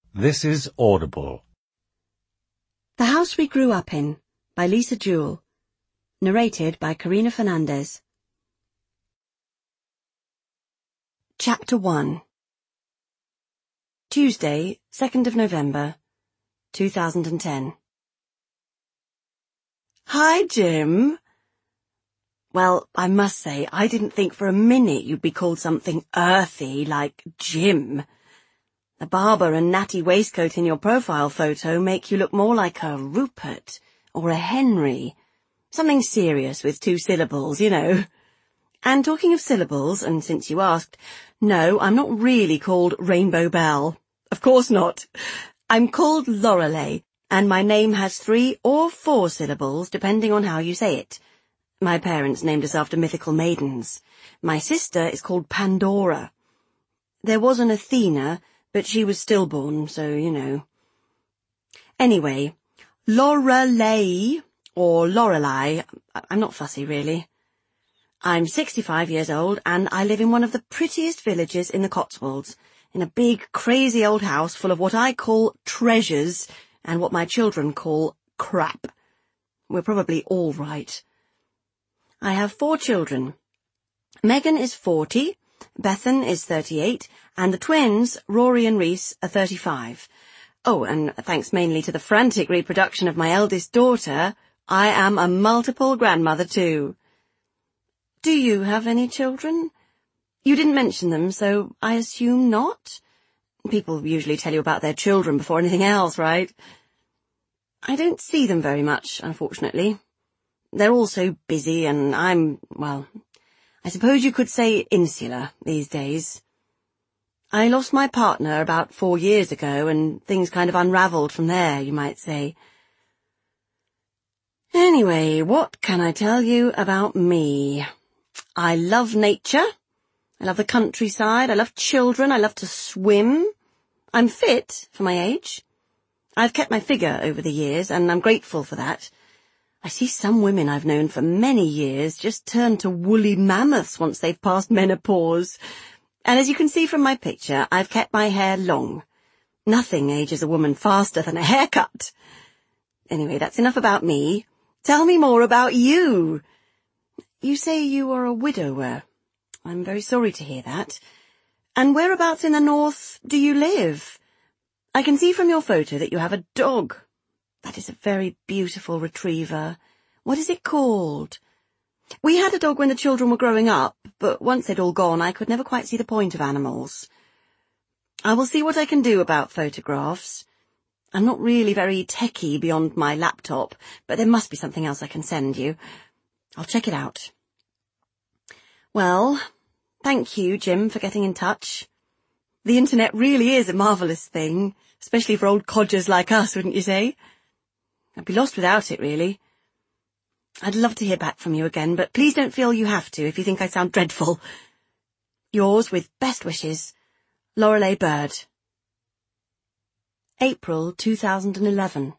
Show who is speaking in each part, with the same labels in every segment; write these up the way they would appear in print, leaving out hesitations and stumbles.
Speaker 1: This is Audible.
Speaker 2: The House We Grew Up In, by Lisa Jewell. Narrated by Karina Fernandez. Chapter 1. Tuesday, 2nd of November, 2010. Hi, Jim. Well, I must say, I didn't think for a minute you'd be called something earthy like Jim. The Barber and natty waistcoat in your profile photo make you look more like a Rupert or a Henry. Something serious with 2 syllables, you know. And talking of syllables, and since you asked, no, I'm not really called Rainbow Belle. Of course not. I'm called Lorelei, and my name has 3 or 4 syllables, depending on how you say it. My parents named us after mythical maidens. My sister is called Pandora. There was an Athena, but she was stillborn, so you know. Anyway, Lorelei, or Lorelei, I'm not fussy really. I'm 65 years old, and I live in one of the prettiest villages in the Cotswolds, in a big, crazy old house full of what I call treasures, and what my children call crap. We're probably all right. I have 4 children. Megan is 40, Bethan is 38, and the twins, Rory and Reese, are 35. Oh, and thanks mainly to the frantic reproduction of my eldest daughter, I am a multiple grandmother too. Do you have any children? You didn't mention them, so I assume not? People usually tell you about their children before anything else, right? I don't see them very much, unfortunately. They're all so busy, and I'm, well, I suppose you could say insular these days. I lost my partner about 4 years ago, and things kind of unravelled from there, you might say. Anyway, what can I tell you about me? I love nature. I love the countryside. I love children. I love to swim. I'm fit for my age. I've kept my figure over the years, and I'm grateful for that. I see some women I've known for many years just turn to woolly mammoths once they've passed menopause. And as you can see from my picture, I've kept my hair long. Nothing ages a woman faster than a haircut. Anyway, that's enough about me. Tell me more about you. You say you are a widower. I'm very sorry to hear that. And whereabouts in the north do you live? I can see from your photo that you have a dog. That is a very beautiful retriever. What is it called? We had a dog when the children were growing up, but once they'd all gone, I could never quite see the point of animals. I will see what I can do about photographs. I'm not really very techie beyond my laptop, but there must be something else I can send you. I'll check it out. Well, thank you, Jim, for getting in touch. The internet really is a marvellous thing, especially for old codgers like us, wouldn't you say? I'd be lost without it, really. I'd love to hear back from you again, but please don't feel you have to if you think I sound dreadful. Yours with best wishes, Lorelei Bird. April 2011.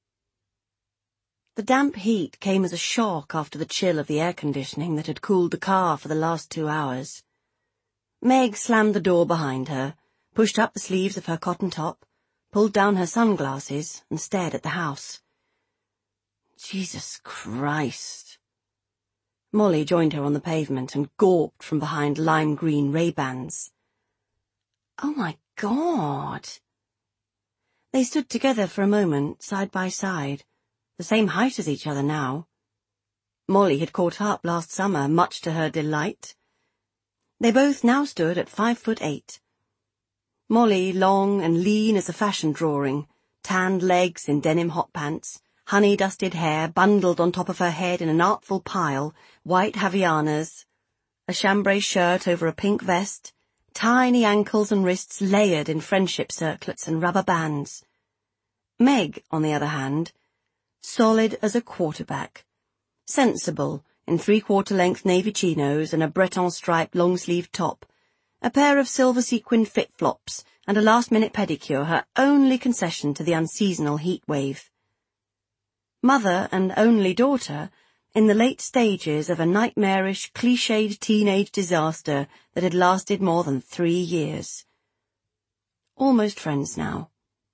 Speaker 2: The damp heat came as a shock after the chill of the air conditioning that had cooled the car for the last 2 hours. Meg slammed the door behind her, pushed up the sleeves of her cotton top, pulled down her sunglasses, and stared at the house. Jesus Christ. Molly joined her on the pavement and gawped from behind lime-green Ray-Bans. Oh, my God. They stood together for a moment, side by side, the same height as each other now. Molly had caught up last summer, much to her delight. They both now stood at 5'8". Molly long and lean as a fashion drawing, tanned legs in denim hot pants, honey-dusted hair bundled on top of her head in an artful pile, white Havianas, a chambray shirt over a pink vest, tiny ankles and wrists layered in friendship circlets and rubber bands. Meg, on the other hand, solid as a quarterback, sensible in 3/4-length navy chinos and a Breton-striped long-sleeved top, a pair of silver sequined fit-flops and a last-minute pedicure, her only concession to the unseasonal heat wave. Mother and only daughter, in the late stages of a nightmarish, cliched teenage disaster that had lasted more than 3 years. Almost friends now,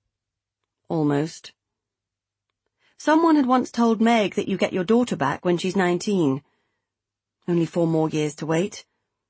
Speaker 2: Almost. Someone had once told Meg that you get your daughter back when she's 19. Only 4 more years to wait.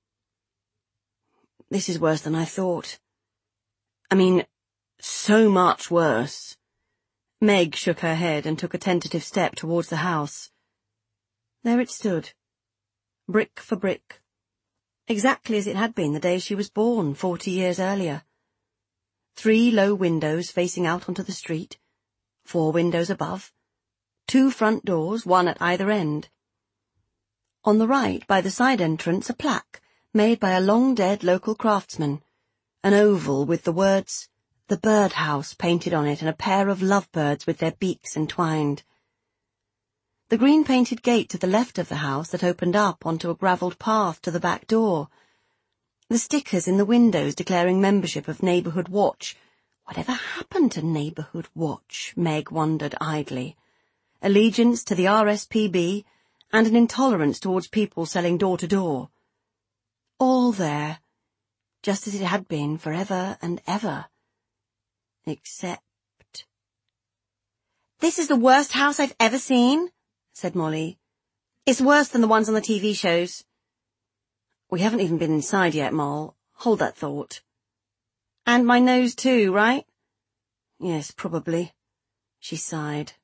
Speaker 2: This is worse than I thought. I mean, so much worse. Meg shook her head and took a tentative step towards the house. There it stood, brick for brick, exactly as it had been the day she was born 40 years earlier. 3 low windows facing out onto the street, 4 windows above, 2 front doors, 1 at either end. On the right, by the side entrance, a plaque made by a long-dead local craftsman, an oval with the words, "The Birdhouse," painted on it and a pair of lovebirds with their beaks entwined. The green-painted gate to the left of the house that opened up onto a gravelled path to the back door. The stickers in the windows declaring membership of Neighbourhood Watch. Whatever happened to Neighbourhood Watch, Meg wondered idly. Allegiance to the RSPB and an intolerance towards people selling door-to-door. All there, just as it had been forever and ever. Except... "This is the worst house I've ever seen," said Molly. "It's worse than the ones on the TV shows." "We haven't even been inside yet, Moll. Hold that thought." "And my nose too, right?" "Yes, probably." She sighed.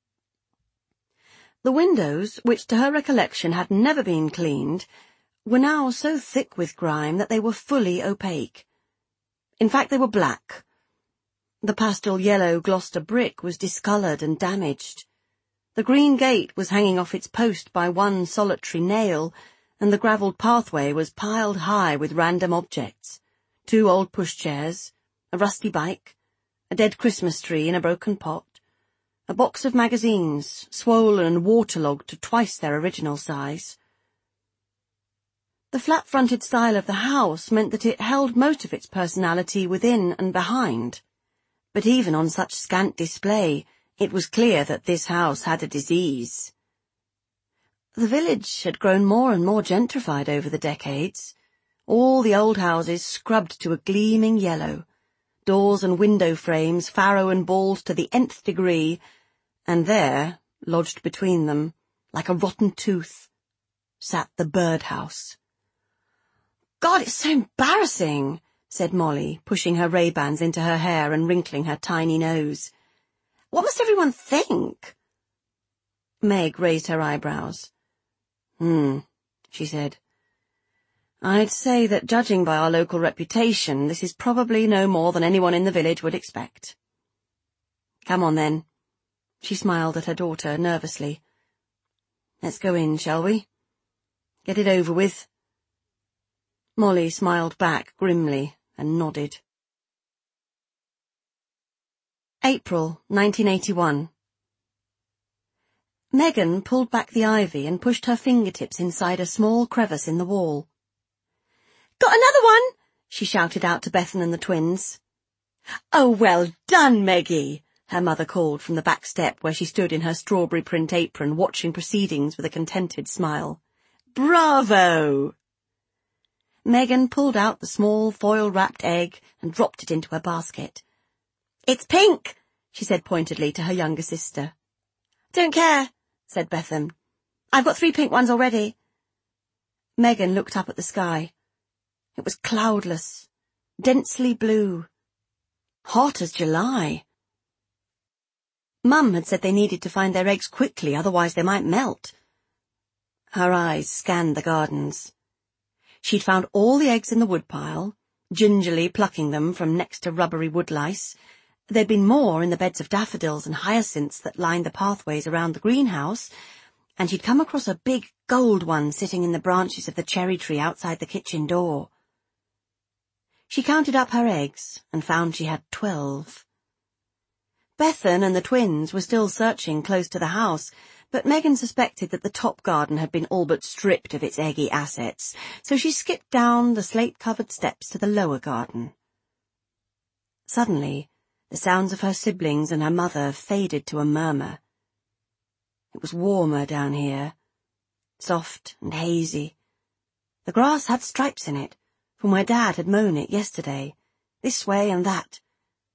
Speaker 2: The windows, which to her recollection had never been cleaned, were now so thick with grime that they were fully opaque. In fact, they were black. The pastel yellow Gloucester brick was discoloured and damaged. The green gate was hanging off its post by 1 solitary nail, and the gravelled pathway was piled high with random objects. 2 old pushchairs, a rusty bike, a dead Christmas tree in a broken pot, a box of magazines, swollen and waterlogged to twice their original size. The flat-fronted style of the house meant that it held most of its personality within and behind. But even on such scant display, it was clear that this house had a disease. The village had grown more and more gentrified over the decades. All the old houses scrubbed to a gleaming yellow, doors and window frames farrow and bald to the nth degree, and there, lodged between them, like a rotten tooth, sat the birdhouse. "God, it's so embarrassing," said Molly, pushing her Ray-Bans into her hair and wrinkling her tiny nose. "What must everyone think?" Meg raised her eyebrows. She said. "I'd say that judging by our local reputation, this is probably no more than anyone in the village would expect." "Come on, then." She smiled at her daughter nervously. "Let's go in, shall we? Get it over with." Molly smiled back grimly and nodded. April 1981. Megan pulled back the ivy and pushed her fingertips inside a small crevice in the wall. "Got another one!" she shouted out to Bethan and the twins. "Oh, well done, Meggie!" her mother called from the back step where she stood in her strawberry print apron watching proceedings with a contented smile. "Bravo!" Megan pulled out the small foil-wrapped egg and dropped it into her basket. "It's pink," she said pointedly to her younger sister. "Don't care," said Bethan. "I've got 3 pink ones already." Megan looked up at the sky. It was cloudless, densely blue. Hot as July. Mum had said they needed to find their eggs quickly, otherwise they might melt. Her eyes scanned the gardens. She'd found all the eggs in the woodpile, gingerly plucking them from next to rubbery woodlice. There'd been more in the beds of daffodils and hyacinths that lined the pathways around the greenhouse, and she'd come across a big gold one sitting in the branches of the cherry tree outside the kitchen door. She counted up her eggs and found she had 12. Bethan and the twins were still searching close to the house, but Megan suspected that the top garden had been all but stripped of its eggy assets, so she skipped down the slate-covered steps to the lower garden. Suddenly, the sounds of her siblings and her mother faded to a murmur. It was warmer down here, soft and hazy. The grass had stripes in it, from where Dad had mown it yesterday, this way and that.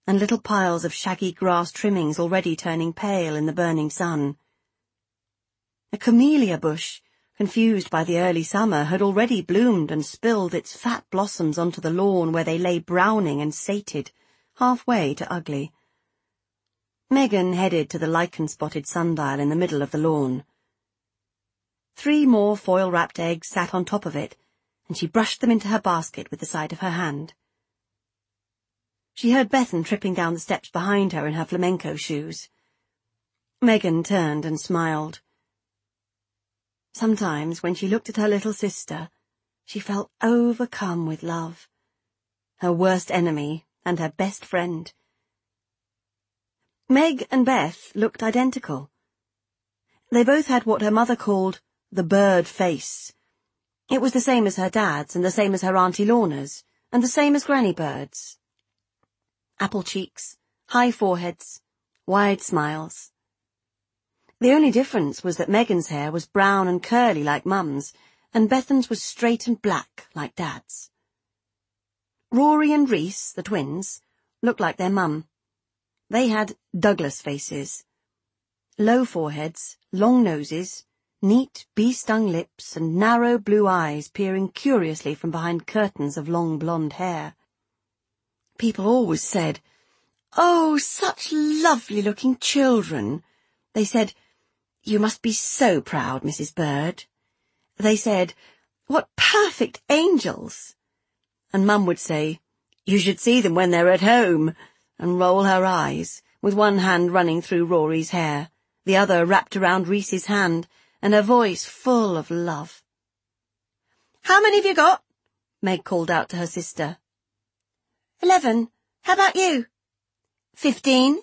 Speaker 2: and little piles of shaggy grass trimmings already turning pale in the burning sun. A camellia bush, confused by the early summer, had already bloomed and spilled its fat blossoms onto the lawn where they lay browning and sated, halfway to ugly. Megan headed to the lichen-spotted sundial in the middle of the lawn. 3 more foil-wrapped eggs sat on top of it, and she brushed them into her basket with the side of her hand. She heard Bethan tripping down the steps behind her in her flamenco shoes. Megan turned and smiled. Sometimes, when she looked at her little sister, she felt overcome with love. Her worst enemy and her best friend. Meg and Beth looked identical. They both had what her mother called the bird face. It was the same as her dad's, and the same as her Auntie Lorna's, and the same as Granny Bird's. Apple cheeks, high foreheads, wide smiles. The only difference was that Megan's hair was brown and curly like Mum's, and Bethan's was straight and black like Dad's. Rory and Reese, the twins, looked like their mum. They had Douglas faces. Low foreheads, long noses, neat bee-stung lips, and narrow blue eyes peering curiously from behind curtains of long blonde hair. People always said, "Oh, such lovely-looking children." They said, "You must be so proud, Mrs. Bird." They said, "What perfect angels." And Mum would say, "You should see them when they're at home," and roll her eyes, with one hand running through Rory's hair, the other wrapped around Reese's hand, and her voice full of love. "How many have you got?" Meg called out to her sister. 11. How about you? 15.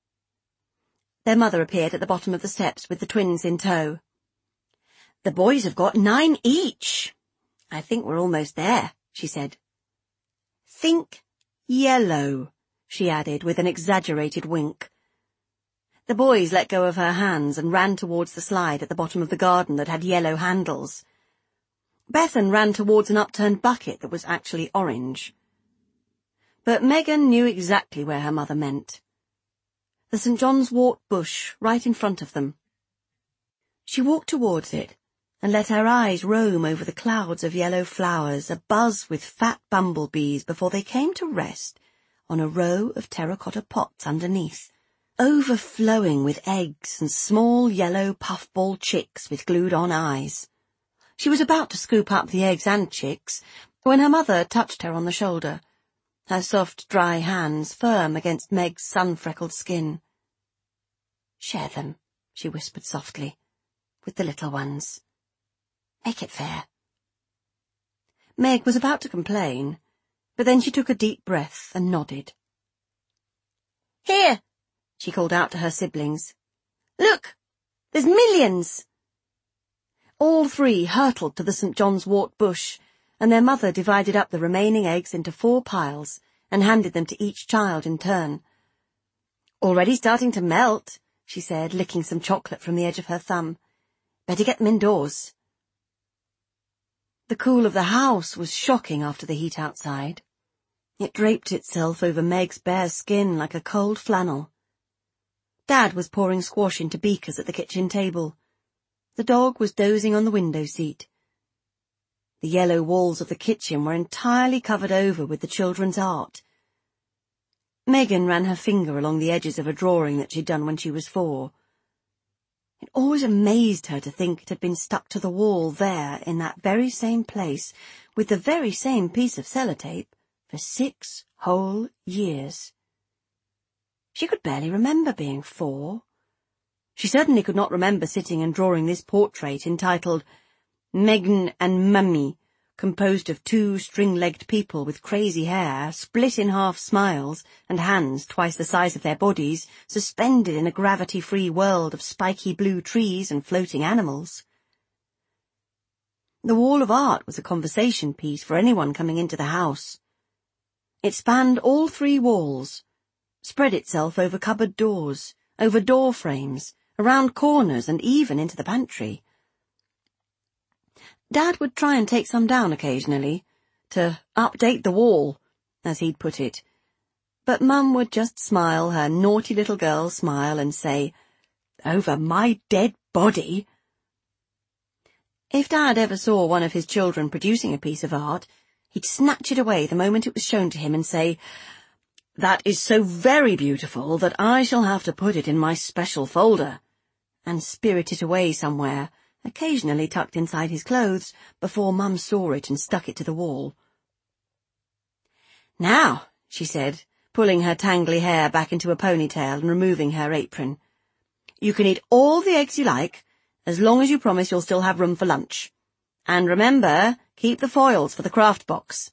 Speaker 2: Their mother appeared at the bottom of the steps with the twins in tow. "The boys have got 9 each. I think we're almost there," she said. "Think yellow," she added with an exaggerated wink. The boys let go of her hands and ran towards the slide at the bottom of the garden that had yellow handles. Bethan ran towards an upturned bucket that was actually orange. But Megan knew exactly where her mother meant. The St. John's wort bush right in front of them. She walked towards it and let her eyes roam over the clouds of yellow flowers abuzz with fat bumblebees before they came to rest on a row of terracotta pots underneath, overflowing with eggs and small yellow puffball chicks with glued-on eyes. She was about to scoop up the eggs and chicks when her mother touched her on the shoulder, her soft, dry hands firm against Meg's sun-freckled skin. "Share them," she whispered softly, "with the little ones. Make it fair." Meg was about to complain, but then she took a deep breath and nodded. "Here," she called out to her siblings. "Look, there's millions." All 3 hurtled to the St. John's wort bush, and their mother divided up the remaining eggs into 4 piles and handed them to each child in turn. "Already starting to melt," she said, licking some chocolate from the edge of her thumb. "Better get them indoors." The cool of the house was shocking after the heat outside. It draped itself over Meg's bare skin like a cold flannel. Dad was pouring squash into beakers at the kitchen table. The dog was dozing on the window seat. The yellow walls of the kitchen were entirely covered over with the children's art. Megan ran her finger along the edges of a drawing that she'd done when she was 4. It always amazed her to think it had been stuck to the wall there in that very same place, with the very same piece of sellotape, for 6 whole years. She could barely remember being 4. She certainly could not remember sitting and drawing this portrait entitled Megan and Mummy, composed of 2 string-legged people with crazy hair, split-in-half smiles, and hands twice the size of their bodies, suspended in a gravity-free world of spiky blue trees and floating animals. The wall of art was a conversation piece for anyone coming into the house. It spanned all 3 walls, spread itself over cupboard doors, over door frames, around corners, and even into the pantry. Dad would try and take some down occasionally, to update the wall, as he'd put it, But Mum would just smile her naughty little girl smile and say, "Over my dead body." If Dad ever saw one of his children producing a piece of art, he'd snatch it away the moment it was shown to him and say, "That is so very beautiful that I shall have to put it in my special folder," and spirit it away somewhere, occasionally tucked inside his clothes, before Mum saw it and stuck it to the wall. "Now," she said, pulling her tangly hair back into a ponytail and removing her apron, "you can eat all the eggs you like, as long as you promise you'll still have room for lunch. And remember, keep the foils for the craft box."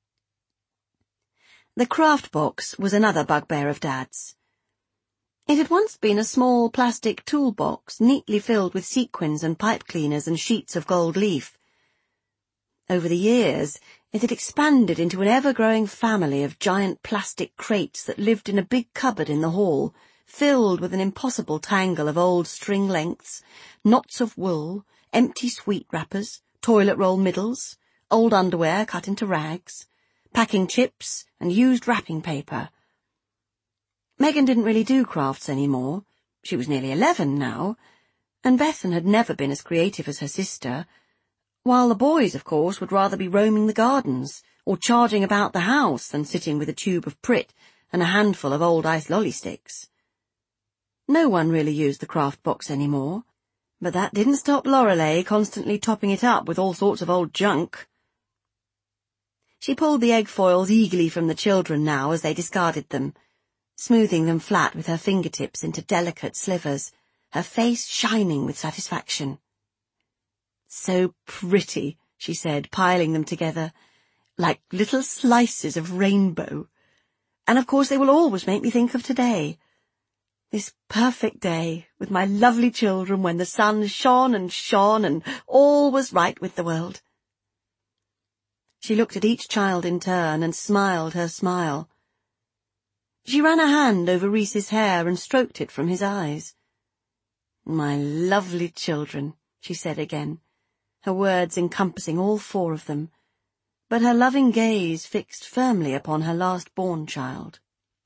Speaker 2: The craft box was another bugbear of Dad's. It had once been a small plastic toolbox neatly filled with sequins and pipe cleaners and sheets of gold leaf. Over the years, it had expanded into an ever-growing family of giant plastic crates that lived in a big cupboard in the hall, filled with an impossible tangle of old string lengths, knots of wool, empty sweet wrappers, toilet roll middles, old underwear cut into rags, packing chips, and used wrapping paper. Megan didn't really do crafts anymore. She was nearly 11 now, and Bethan had never been as creative as her sister, while the boys, of course, would rather be roaming the gardens or charging about the house than sitting with a tube of Prit and a handful of old ice lolly sticks. No one really used the craft box anymore, but that didn't stop Lorelei constantly topping it up with all sorts of old junk. She pulled the egg foils eagerly from the children now as they discarded them, smoothing them flat with her fingertips into delicate slivers, her face shining with satisfaction. "So pretty," she said, piling them together, "like little slices of rainbow. And of course they will always make me think of today. This perfect day, with my lovely children, when the sun shone and all was right with the world." She looked at each child in turn and smiled her smile. She ran a hand over Rhys's hair and stroked it from his eyes. "My lovely children," she said again, her words encompassing all 4 of them, but her loving gaze fixed firmly upon her last-born child.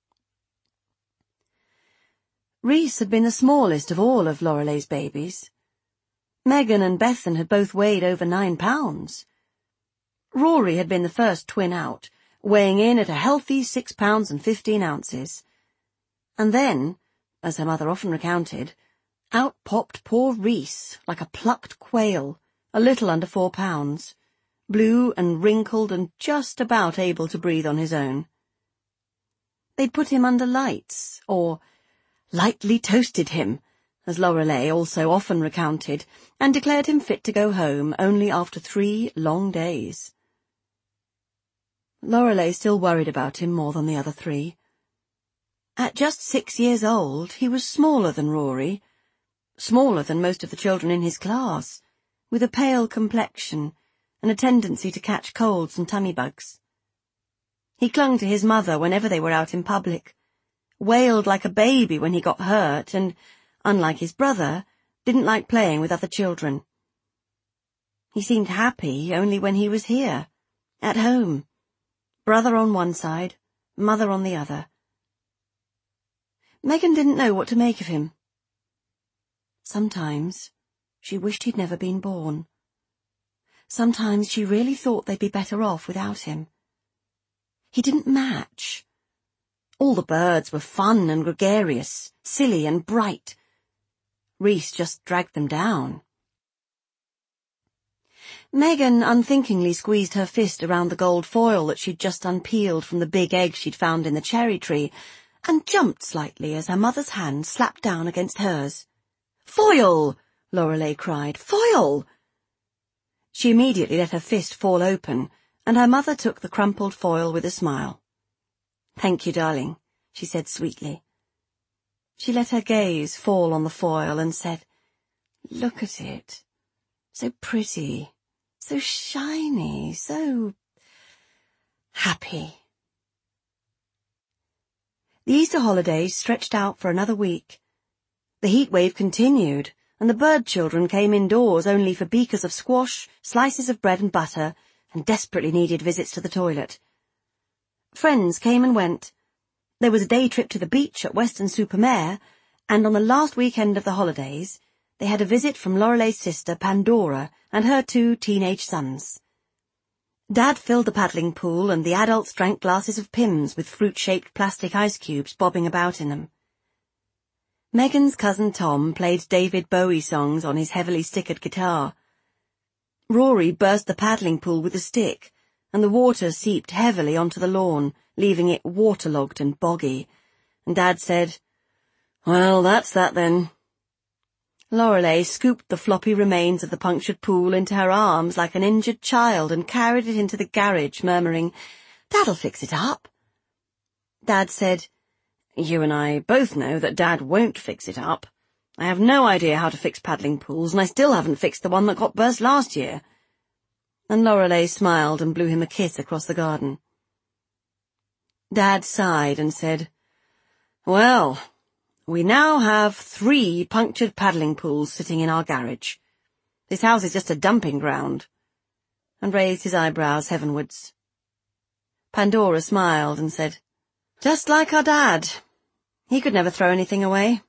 Speaker 2: Rhys had been the smallest of all of Lorelei's babies. Megan and Bethan had both weighed over 9 pounds. Rory had been the first twin out, weighing in at a healthy 6 pounds and 15 ounces. And then, as her mother often recounted, out popped poor Rhys like a plucked quail, a little under 4 pounds, blue and wrinkled and just about able to breathe on his own. They'd put him under lights, or lightly toasted him, as Lorelei also often recounted, and declared him fit to go home only after 3 long days. Lorelei still worried about him more than the other 3. At just 6 years old, he was smaller than Rory, smaller than most of the children in his class, with a pale complexion and a tendency to catch colds and tummy bugs. He clung to his mother whenever they were out in public, wailed like a baby when he got hurt, and, unlike his brother, didn't like playing with other children. He seemed happy only when he was here, at home, brother on one side, mother on the other. Megan didn't know what to make of him. Sometimes she wished he'd never been born. Sometimes she really thought they'd be better off without him. He didn't match. All the birds were fun and gregarious, silly and bright. Rhys just dragged them down. Megan unthinkingly squeezed her fist around the gold foil that she'd just unpeeled from the big egg she'd found in the cherry tree, and jumped slightly as her mother's hand slapped down against hers. "Foil!" Lorelei cried. "Foil!" She immediately let her fist fall open, and her mother took the crumpled foil with a smile. "Thank you, darling," she said sweetly. She let her gaze fall on the foil and said, "Look at it. So pretty, so shiny, so happy." The Easter holidays stretched out for another week. The heat wave continued, and the bird children came indoors only for beakers of squash, slices of bread and butter, and desperately needed visits to the toilet. Friends came and went. There was a day trip to the beach at Weston-super-Mare, and on the last weekend of the holidays, they had a visit from Lorelei's sister Pandora and her 2 teenage sons. Dad filled the paddling pool and the adults drank glasses of Pimm's with fruit-shaped plastic ice cubes bobbing about in them. Megan's cousin Tom played David Bowie songs on his heavily stickered guitar. Rory burst the paddling pool with a stick, and the water seeped heavily onto the lawn, leaving it waterlogged and boggy, and Dad said, "Well, that's that then." Lorelei scooped the floppy remains of the punctured pool into her arms like an injured child and carried it into the garage, murmuring, "Dad'll fix it up." Dad said, "You and I both know that Dad won't fix it up. I have no idea how to fix paddling pools, and I still haven't fixed the one that got burst last year." And Lorelei smiled and blew him a kiss across the garden. Dad sighed and said, "Well, we now have 3 punctured paddling pools sitting in our garage. This house is just a dumping ground," and raised his eyebrows heavenwards. Pandora smiled and said, "Just like our dad. He could never throw anything away."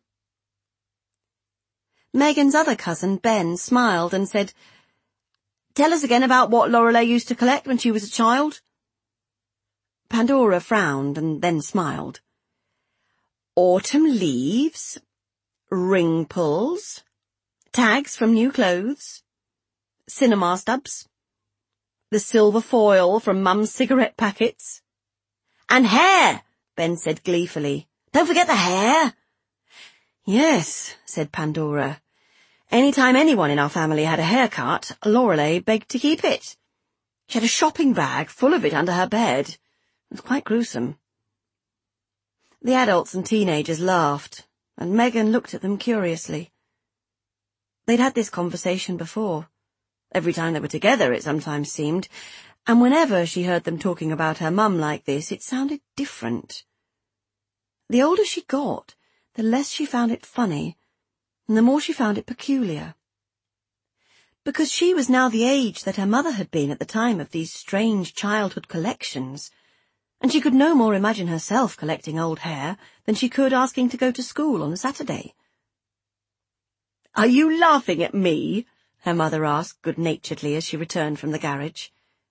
Speaker 2: Megan's other cousin, Ben, smiled and said, "Tell us again about what Lorelei used to collect when she was a child." Pandora frowned and then smiled. "Autumn leaves, ring pulls, tags from new clothes, cinema stubs, the silver foil from Mum's cigarette packets, and hair," Ben said gleefully. "Don't forget the hair." "Yes," said Pandora. "Any time anyone in our family had a haircut, Lorelei begged to keep it. She had a shopping bag full of it under her bed. It was quite gruesome." The adults and teenagers laughed, and Megan looked at them curiously. They'd had this conversation before. Every time they were together, it sometimes seemed, and whenever she heard them talking about her mum like this, it sounded different. The older she got, the less she found it funny, and the more she found it peculiar. Because she was now the age that her mother had been at the time of these strange childhood collections, and she could no more imagine herself collecting old hair than she could asking to go to school on a Saturday. "Are you laughing at me?" her mother asked good-naturedly as she returned from the garage.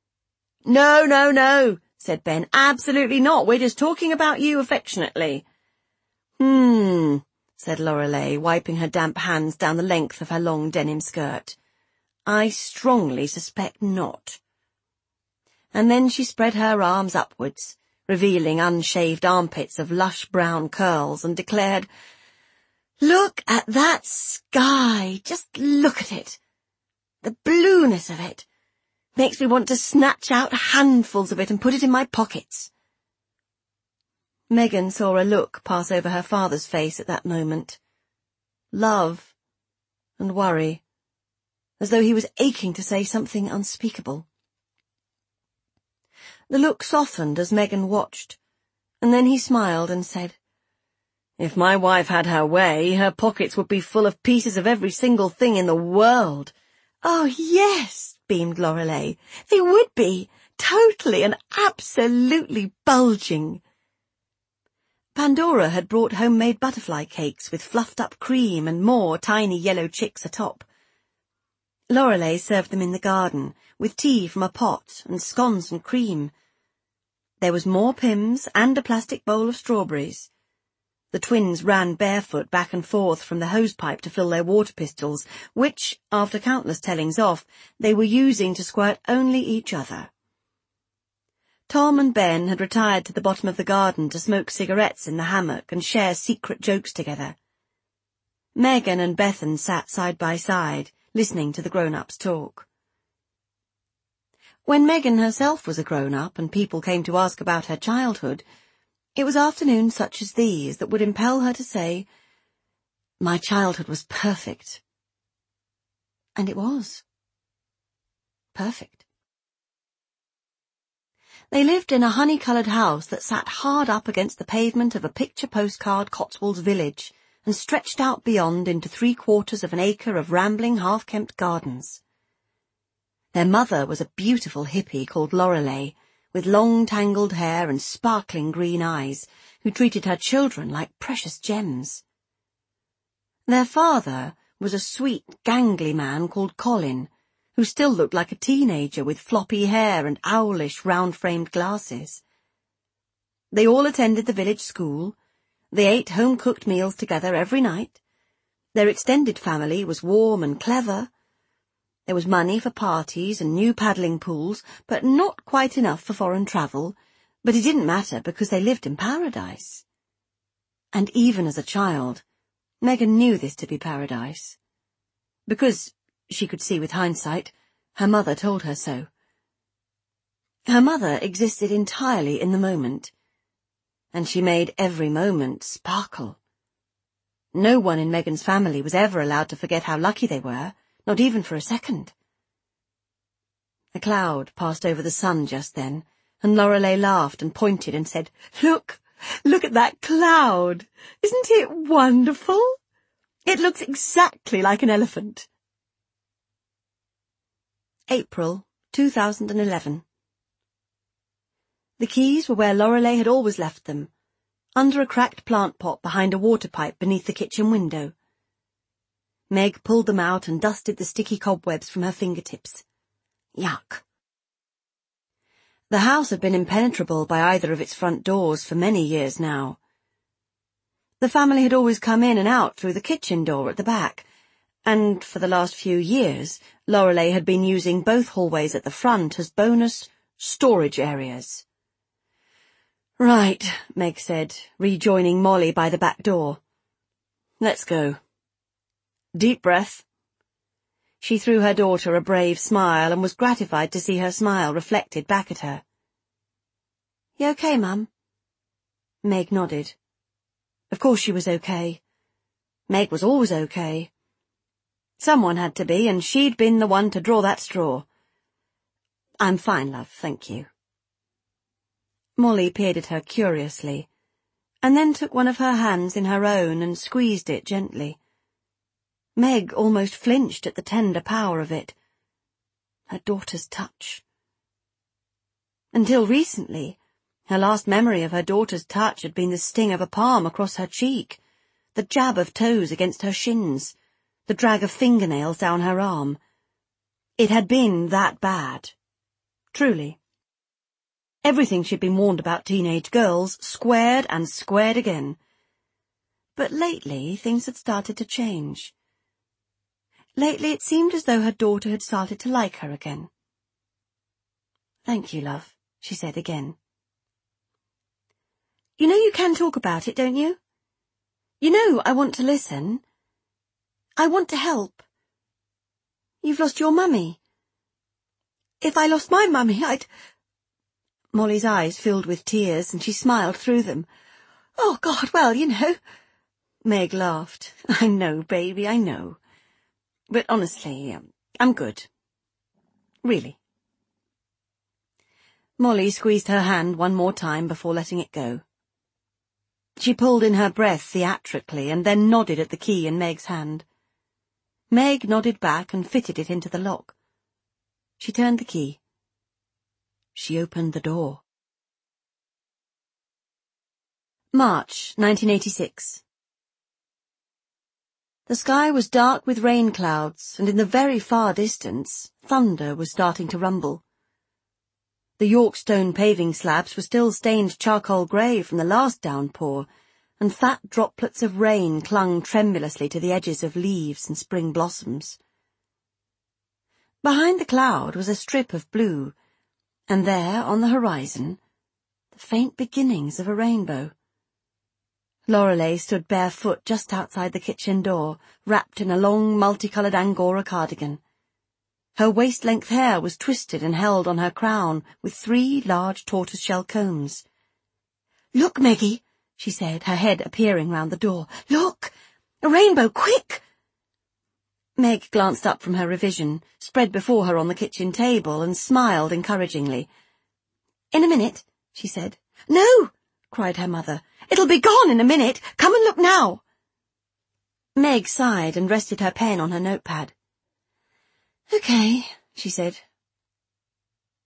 Speaker 2: No, said Ben. "Absolutely not. We're just talking about you affectionately." Said Lorelei, wiping her damp hands down the length of her long denim skirt. "I strongly suspect not." And then she spread her arms upwards, revealing unshaved armpits of lush brown curls, and declared, "Look at that sky! Just look at it! The blueness of it makes me want to snatch out handfuls of it and put it in my pockets." Megan saw a look pass over her father's face at that moment. Love and worry, as though he was aching to say something unspeakable. The look softened as Megan watched, and then he smiled and said, "If my wife had her way, her pockets would be full of pieces of every single thing in the world." "Oh, yes," beamed Lorelei. "They would be, totally and absolutely bulging." Pandora had brought homemade butterfly cakes with fluffed-up cream and more tiny yellow chicks atop. Lorelei served them in the garden, with tea from a pot and scones and cream. There was more Pimm's and a plastic bowl of strawberries. The twins ran barefoot back and forth from the hosepipe to fill their water pistols, which, after countless tellings off, they were using to squirt only each other. Tom and Ben had retired to the bottom of the garden to smoke cigarettes in the hammock and share secret jokes together. Megan and Bethan sat side by side, listening to the grown-ups talk. When Megan herself was a grown-up and people came to ask about her childhood, it was afternoons such as these that would impel her to say, "My childhood was perfect." And it was. Perfect. They lived in a honey-coloured house that sat hard up against the pavement of a picture-postcard Cotswolds village and stretched out beyond into 3/4 of an acre of rambling, half-kempt gardens. Their mother was a beautiful hippie called Lorelei, with long tangled hair and sparkling green eyes, who treated her children like precious gems. Their father was a sweet, gangly man called Colin, who still looked like a teenager with floppy hair and owlish, round-framed glasses. They all attended the village school. They ate home-cooked meals together every night. Their extended family was warm and clever. There was money for parties and new paddling pools, but not quite enough for foreign travel. But it didn't matter because they lived in paradise. And even as a child, Megan knew this to be paradise. Because, she could see with hindsight, her mother told her so. Her mother existed entirely in the moment, and she made every moment sparkle. No one in Megan's family was ever allowed to forget how lucky they were, not even for a second. A cloud passed over the sun just then, and Lorelei laughed and pointed and said, "Look! Look at that cloud! Isn't it wonderful? It looks exactly like an elephant." April 2011. The keys were where Lorelei had always left them, under a cracked plant pot behind a water pipe beneath the kitchen window. Meg pulled them out and dusted the sticky cobwebs from her fingertips. Yuck. The house had been impenetrable by either of its front doors for many years now. The family had always come in and out through the kitchen door at the back, and for the last few years, Lorelei had been using both hallways at the front as bonus storage areas. "Right," Meg said, rejoining Molly by the back door. "Let's go." Deep breath. She threw her daughter a brave smile and was gratified to see her smile reflected back at her. "You okay, Mum?" Meg nodded. Of course she was okay. Meg was always okay. Someone had to be, and she'd been the one to draw that straw. "I'm fine, love, thank you." Molly peered at her curiously, and then took one of her hands in her own and squeezed it gently. Meg almost flinched at the tender power of it. Her daughter's touch. Until recently, her last memory of her daughter's touch had been the sting of a palm across her cheek, the jab of toes against her shins, the drag of fingernails down her arm. It had been that bad. Truly. Everything she'd been warned about teenage girls squared and squared again. But lately things had started to change. Lately it seemed as though her daughter had started to like her again. "Thank you, love," she said again. "You know you can talk about it, don't you? You know I want to listen. I want to help. You've lost your mummy. If I lost my mummy, I'd—" Molly's eyes filled with tears, and she smiled through them. "Oh, God, well, you know." Meg laughed. "I know, baby, I know. But honestly, I'm good. Really." Molly squeezed her hand one more time before letting it go. She pulled in her breath theatrically and then nodded at the key in Meg's hand. Meg nodded back and fitted it into the lock. She turned the key. She opened the door. March 1986. The sky was dark with rain clouds, and in the very far distance, thunder was starting to rumble. The York stone paving slabs were still stained charcoal grey from the last downpour, and fat droplets of rain clung tremulously to the edges of leaves and spring blossoms. Behind the cloud was a strip of blue, and there, on the horizon, the faint beginnings of a rainbow. Lorelei stood barefoot just outside the kitchen door, wrapped in a long, multicoloured Angora cardigan. Her waist-length hair was twisted and held on her crown with 3 large tortoise-shell combs. "Look, Meggie," she said, her head appearing round the door. "Look! A rainbow, quick!" Meg glanced up from her revision, spread before her on the kitchen table, and smiled encouragingly. "In a minute," she said. "No!" cried her mother. "It'll be gone in a minute. Come and look now." Meg sighed and rested her pen on her notepad. "Okay," she said.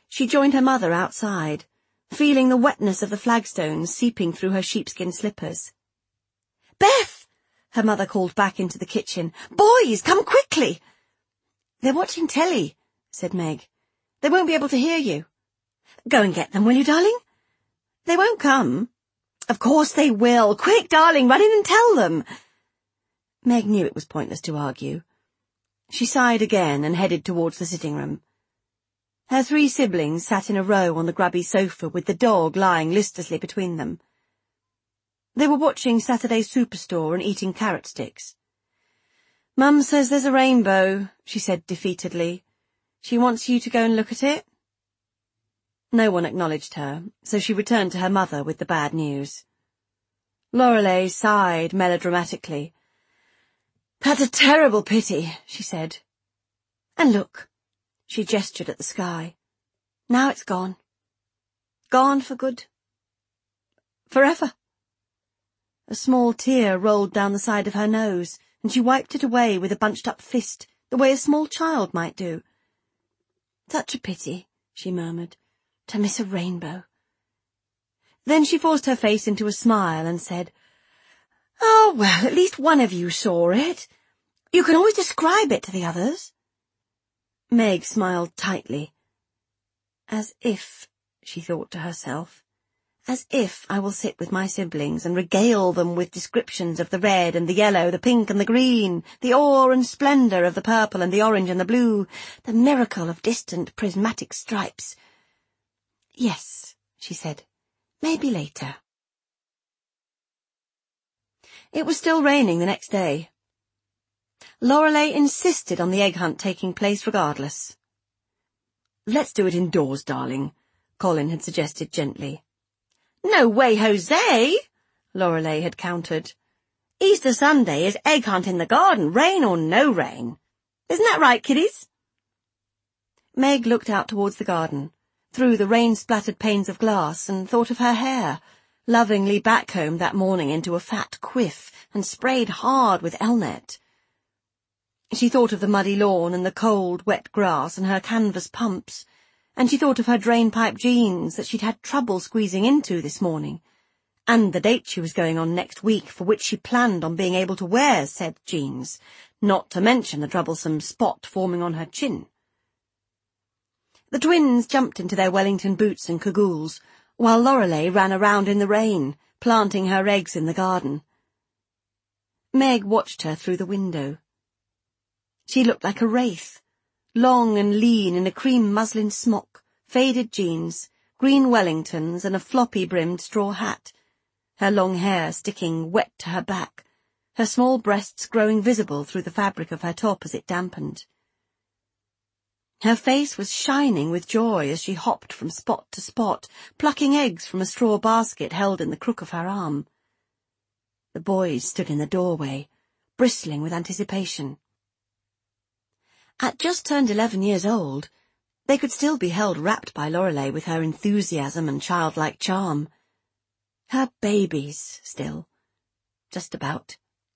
Speaker 2: She joined her mother outside, feeling the wetness of the flagstones seeping through her sheepskin slippers. "Beth!" her mother called back into the kitchen. "Boys, come quickly!" "They're watching telly," said Meg. "They won't be able to hear you." "Go and get them, will you, darling?" "They won't come." "Of course they will. Quick, darling, run in and tell them." Meg knew it was pointless to argue. She sighed again and headed towards the sitting room. Her 3 siblings sat in a row on the grubby sofa with the dog lying listlessly between them. They were watching Saturday Superstore and eating carrot sticks. "Mum says there's a rainbow," she said defeatedly. "She wants you to go and look at it." No one acknowledged her, so she returned to her mother with the bad news. Lorelei sighed melodramatically. "That's a terrible pity," she said. "And look," she gestured at the sky. "Now it's gone. Gone for good. Forever." A small tear rolled down the side of her nose, and she wiped it away with a bunched-up fist, the way a small child might do. "Such a pity," she murmured, "to miss a rainbow." Then she forced her face into a smile and said, "Oh, well, at least one of you saw it. You can always describe it to the others." Meg smiled tightly. "As if," she thought to herself, "as if I will sit with my siblings and regale them with descriptions of the red and the yellow, the pink and the green, the awe and splendour of the purple and the orange and the blue, the miracle of distant prismatic stripes. Yes," she said, "maybe later." It was still raining the next day. Lorelei insisted on the egg hunt taking place regardless. "Let's do it indoors, darling," Colin had suggested gently. "No way, Jose," Lorelei had countered. "Easter Sunday is egg hunt in the garden, rain or no rain. Isn't that right, kiddies?" Meg looked out towards the garden, through the rain-splattered panes of glass, and thought of her hair, lovingly backcombed that morning into a fat quiff and sprayed hard with Elnet. She thought of the muddy lawn and the cold, wet grass and her canvas pumps, and she thought of her drain-pipe jeans that she'd had trouble squeezing into this morning, and the date she was going on next week for which she planned on being able to wear said jeans, not to mention the troublesome spot forming on her chin. The twins jumped into their Wellington boots and cagoules, while Lorelei ran around in the rain, planting her eggs in the garden. Meg watched her through the window. She looked like a wraith, long and lean in a cream muslin smock, faded jeans, green Wellingtons and a floppy-brimmed straw hat, her long hair sticking wet to her back, her small breasts growing visible through the fabric of her top as it dampened. Her face was shining with joy as she hopped from spot to spot, plucking eggs from a straw basket held in the crook of her arm. The boys stood in the doorway, bristling with anticipation. At just turned 11 years old, they could still be held rapt by Lorelei with her enthusiasm and childlike charm. Her babies, still. Just about.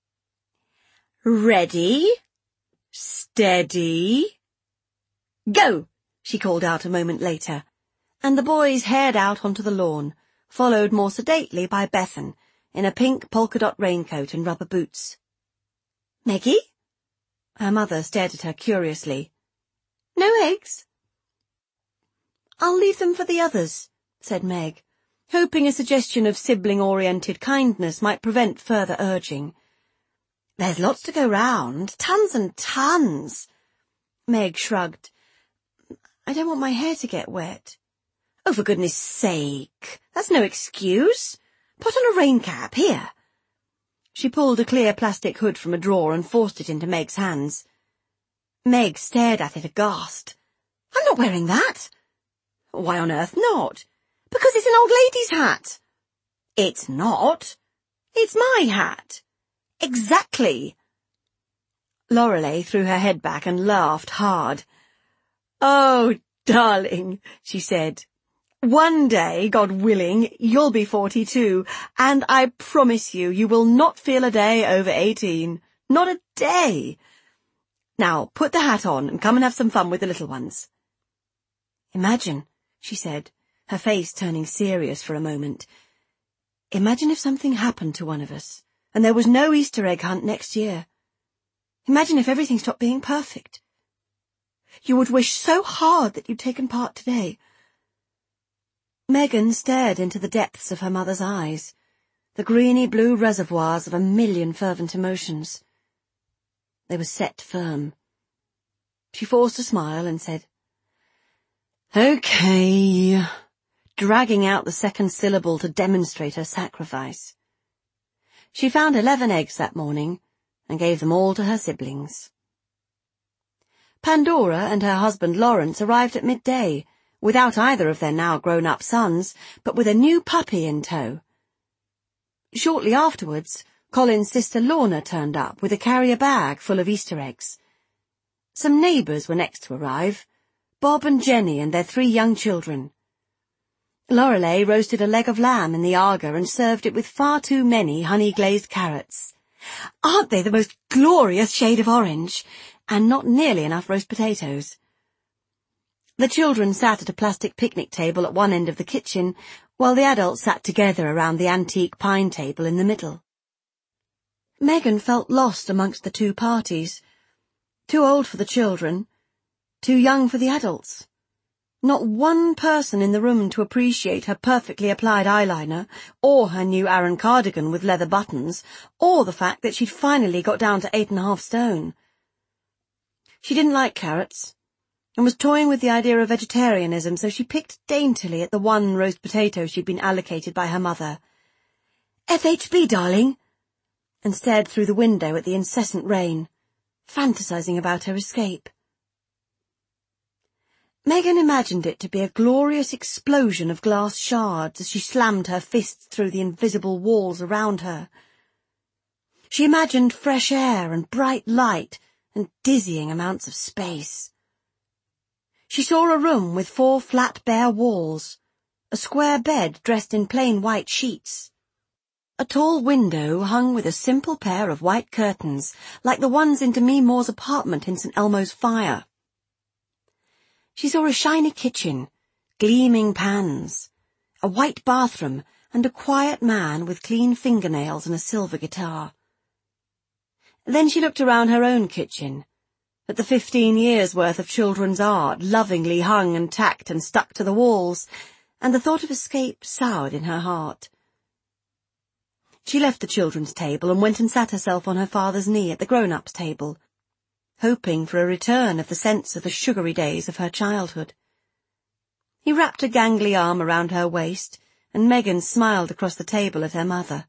Speaker 2: "Ready? Steady? Go!" she called out a moment later, and the boys hared out onto the lawn, followed more sedately by Bethan, in a pink polka-dot raincoat and rubber boots. "Meggie?" Her mother stared at her curiously. "No eggs?" "I'll leave them for the others," said Meg, hoping a suggestion of sibling-oriented kindness might prevent further urging. "There's lots to go round, tons and tons." Meg shrugged. "I don't want my hair to get wet." "Oh, for goodness sake, that's no excuse. Put on a rain cap, here." She pulled a clear plastic hood from a drawer and forced it into Meg's hands. Meg stared at it aghast. "I'm not wearing that." "Why on earth not?" "Because it's an old lady's hat." "It's not. It's my hat." "Exactly." Lorelei threw her head back and laughed hard. "Oh, darling," she said. "One day, God willing, you'll be 42, and I promise you, you will not feel a day over 18. Not a day. Now, put the hat on and come and have some fun with the little ones." Imagine, she said, her face turning serious for a moment. Imagine if something happened to one of us, and there was no Easter egg hunt next year. Imagine if everything stopped being perfect. You would wish so hard that you'd taken part today. Megan stared into the depths of her mother's eyes, the greeny-blue reservoirs of a million fervent emotions. They were set firm. She forced a smile and said, "Okay," dragging out the second syllable to demonstrate her sacrifice. She found 11 eggs that morning and gave them all to her siblings. Pandora and her husband Lawrence arrived at midday, without either of their now grown-up sons, but with a new puppy in tow. Shortly afterwards, Colin's sister Lorna turned up with a carrier bag full of Easter eggs. Some neighbours were next to arrive, Bob and Jenny and their 3 young children. Lorelei roasted a leg of lamb in the Aga and served it with far too many honey-glazed carrots. Aren't they the most glorious shade of orange? And not nearly enough roast potatoes. The children sat at a plastic picnic table at one end of the kitchen, while the adults sat together around the antique pine table in the middle. Megan felt lost amongst the 2 parties. Too old for the children, too young for the adults. Not one person in the room to appreciate her perfectly applied eyeliner, or her new Aran cardigan with leather buttons, or the fact that she'd finally got down to 8.5 stone. She didn't like carrots, and was toying with the idea of vegetarianism, so she picked daintily at the 1 roast potato she'd been allocated by her mother. "FHB, darling," and stared through the window at the incessant rain, fantasizing about her escape. Megan imagined it to be a glorious explosion of glass shards as she slammed her fists through the invisible walls around her. She imagined fresh air and bright light and dizzying amounts of space. She saw a room with 4 flat bare walls, a square bed dressed in plain white sheets, a tall window hung with a simple pair of white curtains like the ones in Demi Moore's apartment in St. Elmo's Fire. She saw a shiny kitchen, gleaming pans, a white bathroom, and a quiet man with clean fingernails and a silver guitar. Then she looked around her own kitchen, at the 15 years' worth of children's art lovingly hung and tacked and stuck to the walls, and the thought of escape soured in her heart. She left the children's table and went and sat herself on her father's knee at the grown-ups' table, hoping for a return of the sense of the sugary days of her childhood. He wrapped a gangly arm around her waist, and Megan smiled across the table at her mother.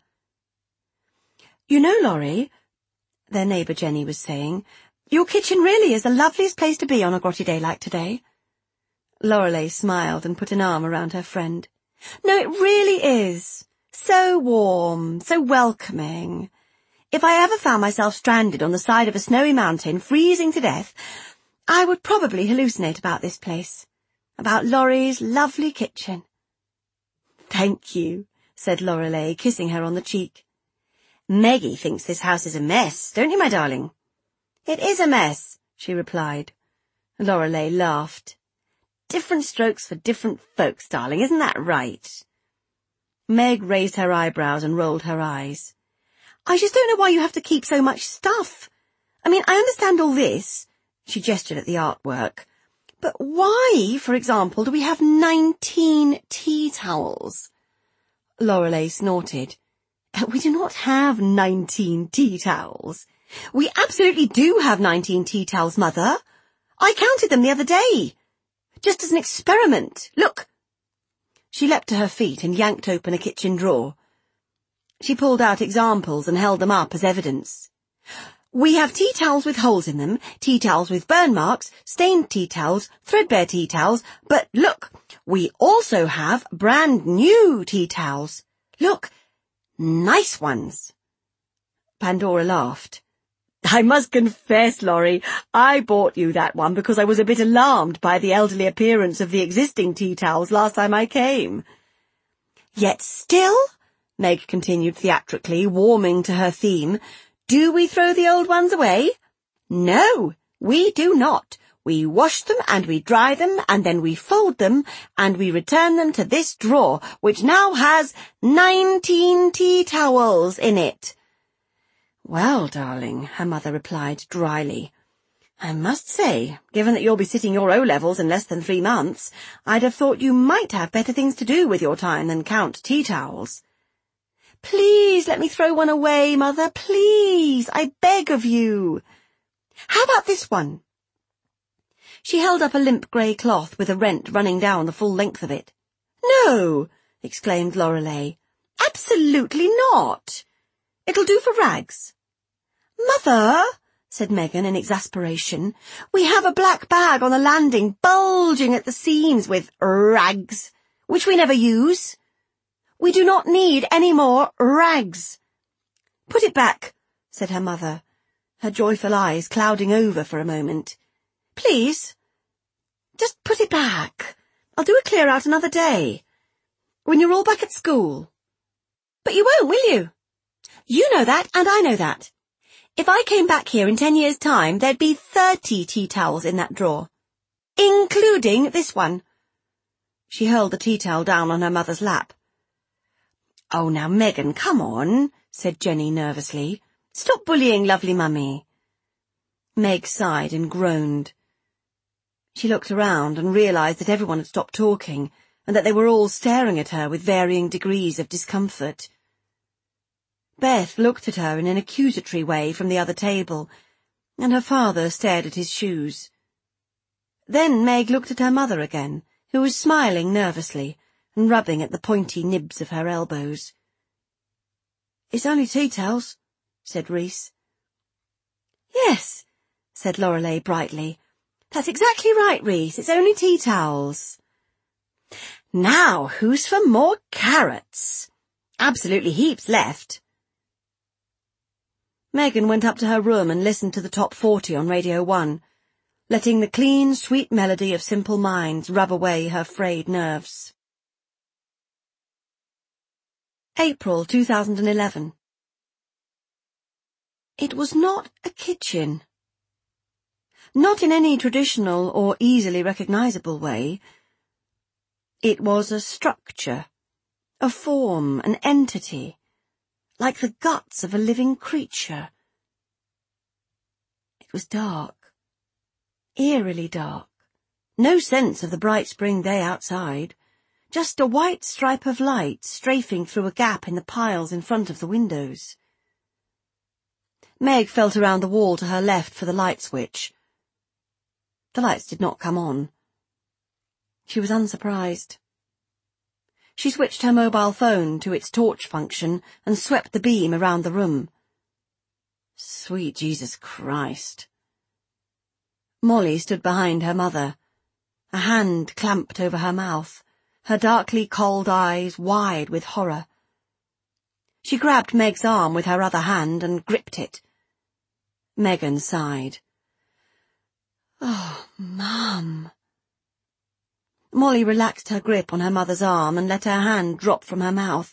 Speaker 2: "You know, Laurie," their neighbour Jenny was saying, "your kitchen really is the loveliest place to be on a grotty day like today." Lorelei smiled and put an arm around her friend. "No, it really is. So warm, so welcoming. If I ever found myself stranded on the side of a snowy mountain, freezing to death, I would probably hallucinate about this place, about Laurie's lovely kitchen." "Thank you," said Lorelei, kissing her on the cheek. "Meggie thinks this house is a mess, don't you, my darling?" "It is a mess," she replied. Lorelei laughed. "Different strokes for different folks, darling, isn't that right?" Meg raised her eyebrows and rolled her eyes. "I just don't know why you have to keep so much stuff. I mean, I understand all this," she gestured at the artwork, "but why, for example, do we have 19 tea towels?" Lorelei snorted. "We do not have 19 tea towels. We absolutely do have 19 tea towels, Mother. I counted them the other day. Just as an experiment. Look." She leapt to her feet and yanked open a kitchen drawer. She pulled out examples and held them up as evidence. "We have tea towels with holes in them, tea towels with burn marks, stained tea towels, threadbare tea towels, but look, we also have brand new tea towels. Look, nice ones." Pandora laughed. "I must confess, Laurie, I bought you that one because I was a bit alarmed by the elderly appearance of the existing tea towels last time I came." "Yet still," Meg continued theatrically, warming to her theme, "do we throw the old ones away? No, we do not. We wash them and we dry them and then we fold them and we return them to this drawer, which now has 19 tea towels in it. Well, darling, her mother replied dryly, I must say, given that you'll be sitting your O-levels in less than 3 months, I'd have thought you might have better things to do with your time than count tea towels. Please let me throw one away, Mother, please, I beg of you. How about this one? She held up a limp grey cloth with a rent running down the full length of it. No, exclaimed Lorelei. Absolutely not. It'll do for rags. Mother, said Megan in exasperation, we have a black bag on the landing bulging at the seams with rags, which we never use. We do not need any more rags. Put it back, said her mother, her joyful eyes clouding over for a moment. Please, just put it back. I'll do a clear out another day, when you're all back at school. But you won't, will you? You know that, and I know that. If I came back here in 10 years' time, there'd be 30 tea towels in that drawer, including this one. She hurled the tea towel down on her mother's lap. Oh, now, Megan, come on, said Jenny nervously. Stop bullying lovely mummy. Meg sighed and groaned. She looked around and realised that everyone had stopped talking and that they were all staring at her with varying degrees of discomfort. Beth looked at her in an accusatory way from the other table, and her father stared at his shoes. Then Meg looked at her mother again, who was smiling nervously and rubbing at the pointy nibs of her elbows. It's only tea towels, said Reese. Yes, said Lorelei brightly. That's exactly right, Reese. It's only tea towels. Now, who's for more carrots? Absolutely heaps left. Megan went up to her room and listened to the top 40 on Radio 1, letting the clean, sweet melody of Simple Minds rub away her frayed nerves. April 2011. It was not a kitchen. Not in any traditional or easily recognizable way. It was a structure, a form, an entity, like the guts of a living creature. It was dark, eerily dark, no sense of the bright spring day outside, just a white stripe of light strafing through a gap in the piles in front of the windows. Meg felt around the wall to her left for the light switch. The lights did not come on. She was unsurprised. She switched her mobile phone to its torch function and swept the beam around the room. Sweet Jesus Christ. Molly stood behind her mother, a hand clamped over her mouth, her darkly cold eyes wide with horror. She grabbed Meg's arm with her other hand and gripped it. Megan sighed. Oh, Mum. Molly relaxed her grip on her mother's arm and let her hand drop from her mouth.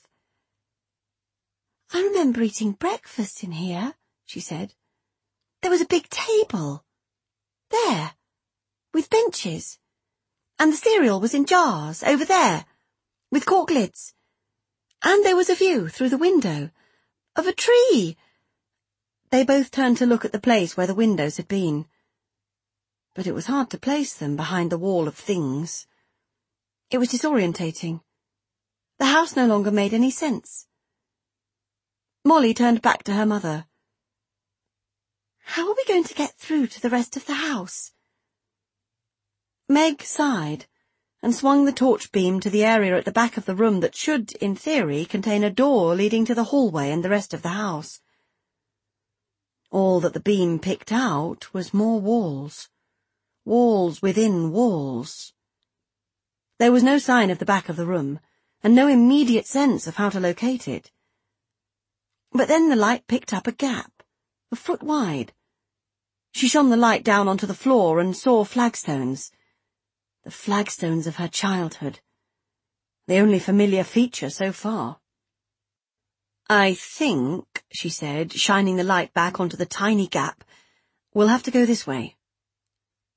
Speaker 2: I remember eating breakfast in here, she said. There was a big table. There, with benches. And the cereal was in jars, over there, with cork lids. And there was a view, through the window, of a tree. They both turned to look at the place where the windows had been. But it was hard to place them behind the wall of things. It was disorientating. The house no longer made any sense. Molly turned back to her mother. How are we going to get through to the rest of the house? Meg sighed and swung the torch beam to the area at the back of the room that should, in theory, contain a door leading to the hallway and the rest of the house. All that the beam picked out was more walls. Walls within walls. There was no sign of the back of the room, and no immediate sense of how to locate it. But then the light picked up a gap, a foot wide. She shone the light down onto the floor and saw flagstones. The flagstones of her childhood. The only familiar feature so far. I think, she said, shining the light back onto the tiny gap, we'll have to go this way.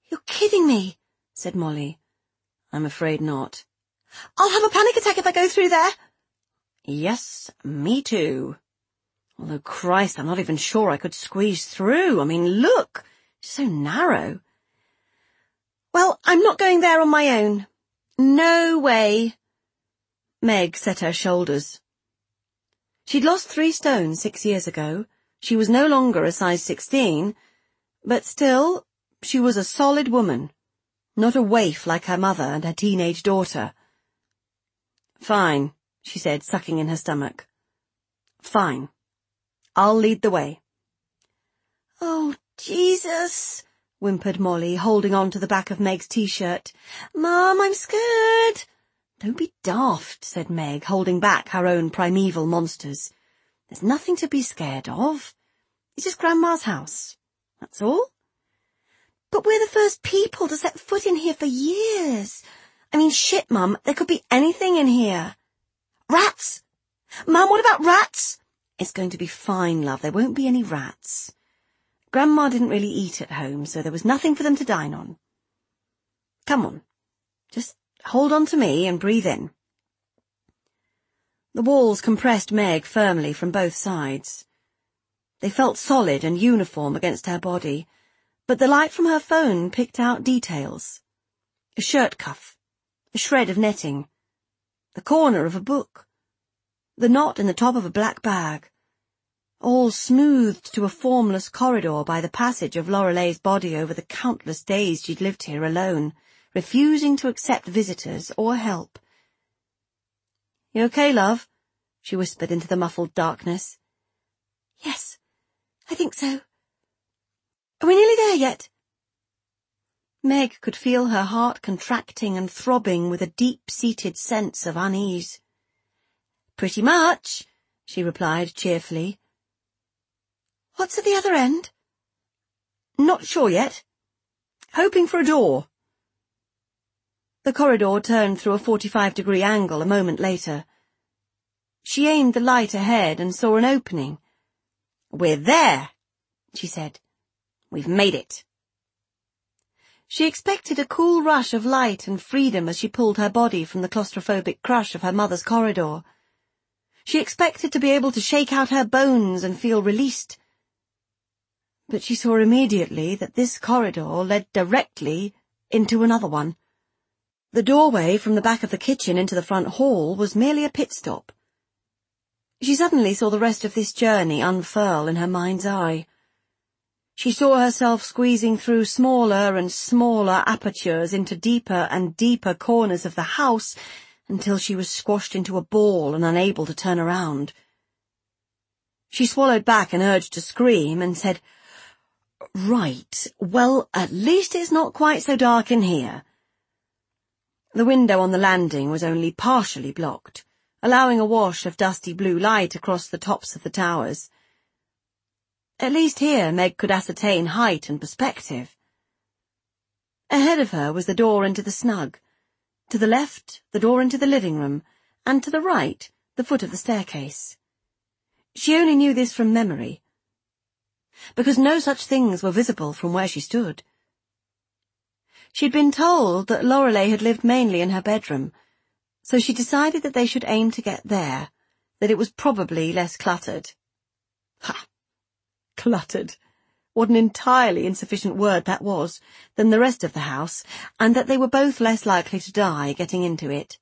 Speaker 2: You're kidding me, said Molly. I'm afraid not. I'll have a panic attack if I go through there. Yes, me too. Although, Christ, I'm not even sure I could squeeze through. I mean, look, it's so narrow. Well, I'm not going there on my own. No way. Meg set her shoulders. She'd lost 3 stone 6 years ago. She was no longer a size 16, but still, she was a solid woman, not a waif like her mother and her teenage daughter. Fine, she said, sucking in her stomach. Fine. I'll lead the way. Oh, Jesus, whimpered Molly, holding on to the back of Meg's t-shirt. Mum, I'm scared. Don't be daft, said Meg, holding back her own primeval monsters. There's nothing to be scared of. It's just Grandma's house. That's all. But we're the first people to set foot in here for years. I mean, shit, Mum, there could be anything in here. Rats! Mum, what about rats? It's going to be fine, love. There won't be any rats. Grandma didn't really eat at home, so there was nothing for them to dine on. Come on. Just hold on to me and breathe in. The walls compressed Meg firmly from both sides. They felt solid and uniform against her body, but the light from her phone picked out details. A shirt cuff, a shred of netting, the corner of a book, the knot in the top of a black bag, all smoothed to a formless corridor by the passage of Lorelei's body over the countless days she'd lived here alone, refusing to accept visitors or help. You okay, love? She whispered into the muffled darkness. Yes, I think so. Are we nearly there yet? Meg could feel her heart contracting and throbbing with a deep-seated sense of unease. Pretty much, she replied cheerfully. What's at the other end? Not sure yet. Hoping for a door. The corridor turned through a 45-degree angle a moment later. She aimed the light ahead and saw an opening. We're there, she said. We've made it. She expected a cool rush of light and freedom as she pulled her body from the claustrophobic crush of her mother's corridor. She expected to be able to shake out her bones and feel released. But she saw immediately that this corridor led directly into another one. The doorway from the back of the kitchen into the front hall was merely a pit stop. She suddenly saw the rest of this journey unfurl in her mind's eye. She saw herself squeezing through smaller and smaller apertures into deeper and deeper corners of the house until she was squashed into a ball and unable to turn around. She swallowed back an urge to scream and said, Right, well, at least it's not quite so dark in here. The window on the landing was only partially blocked, allowing a wash of dusty blue light across the tops of the towers. At least here Meg could ascertain height and perspective. Ahead of her was the door into the snug. To the left, the door into the living room, and to the right, the foot of the staircase. She only knew this from memory, because no such things were visible from where she stood. She'd been told that Lorelei had lived mainly in her bedroom, so she decided that they should aim to get there, that it was probably less cluttered. Ha! Cluttered. What an entirely insufficient word that was, than the rest of the house, and that they were both less likely to die getting into it.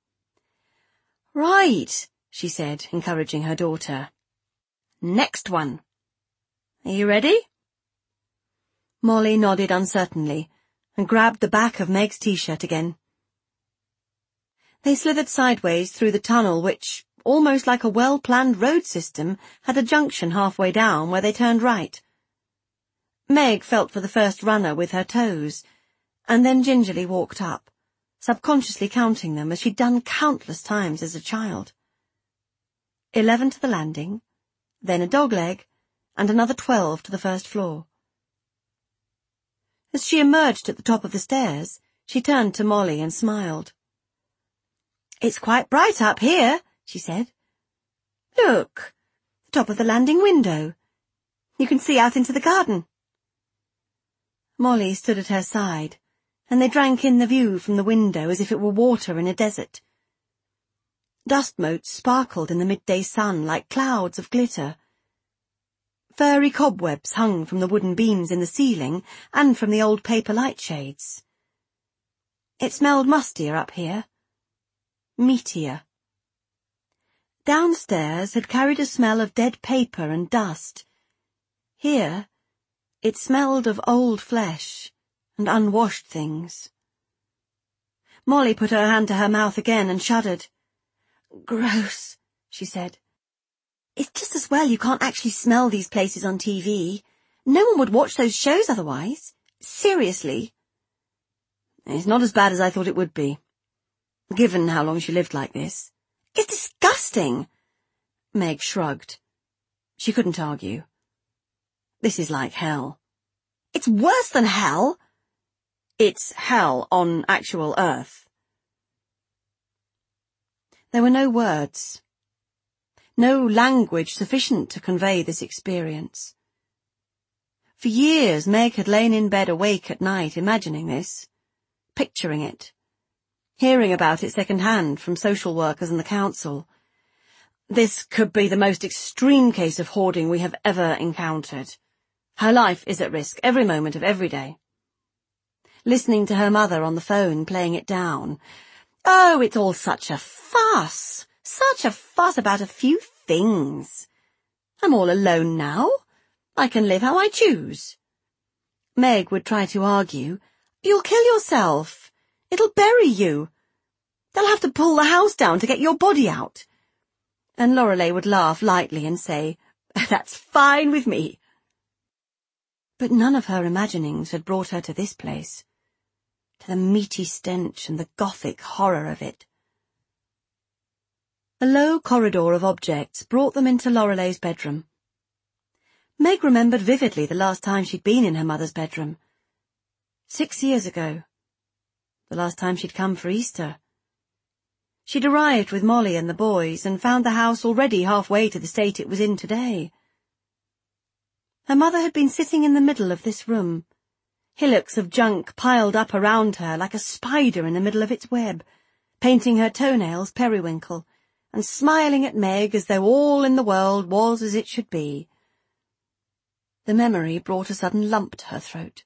Speaker 2: Right, she said, encouraging her daughter. Next one. Are you ready? Molly nodded uncertainly and grabbed the back of Meg's t-shirt again. They slithered sideways through the tunnel which, almost like a well-planned road system, had a junction halfway down where they turned right. Meg felt for the first runner with her toes, and then gingerly walked up, subconsciously counting them as she'd done countless times as a child. 11 to the landing, then a dogleg, and another 12 to the first floor. As she emerged at the top of the stairs, she turned to Molly and smiled. It's quite bright up here, she said. Look, the top of the landing window. You can see out into the garden. Molly stood at her side, and they drank in the view from the window as if it were water in a desert. Dust motes sparkled in the midday sun like clouds of glitter. Furry cobwebs hung from the wooden beams in the ceiling and from the old paper light shades. It smelled mustier up here. Meatier. Downstairs had carried a smell of dead paper and dust. Here, it smelled of old flesh and unwashed things. Molly put her hand to her mouth again and shuddered. "Gross," she said. "It's just as well you can't actually smell these places on TV. No one would watch those shows otherwise. Seriously." "It's not as bad as I thought it would be, given how long she lived like this." "It's disgusting." Meg shrugged. She couldn't argue. This is like hell. "It's worse than hell." "It's hell on actual Earth." There were no words. No language sufficient to convey this experience. For years Meg had lain in bed awake at night imagining this, picturing it, hearing about it second-hand from social workers and the council. This could be the most extreme case of hoarding we have ever encountered. Her life is at risk every moment of every day. Listening to her mother on the phone playing it down. "Oh, it's all such a fuss. Such a fuss about a few things. I'm all alone now. I can live how I choose." Meg would try to argue. "You'll kill yourself. It'll bury you. They'll have to pull the house down to get your body out." And Lorelei would laugh lightly and say, "That's fine with me." But none of her imaginings had brought her to this place, to the meaty stench and the gothic horror of it. A low corridor of objects brought them into Lorelei's bedroom. Meg remembered vividly the last time she'd been in her mother's bedroom. 6 years ago. The last time she'd come for Easter. She'd arrived with Molly and the boys and found the house already halfway to the state it was in today. Her mother had been sitting in the middle of this room, hillocks of junk piled up around her like a spider in the middle of its web, painting her toenails periwinkle, and smiling at Meg as though all in the world was as it should be. The memory brought a sudden lump to her throat.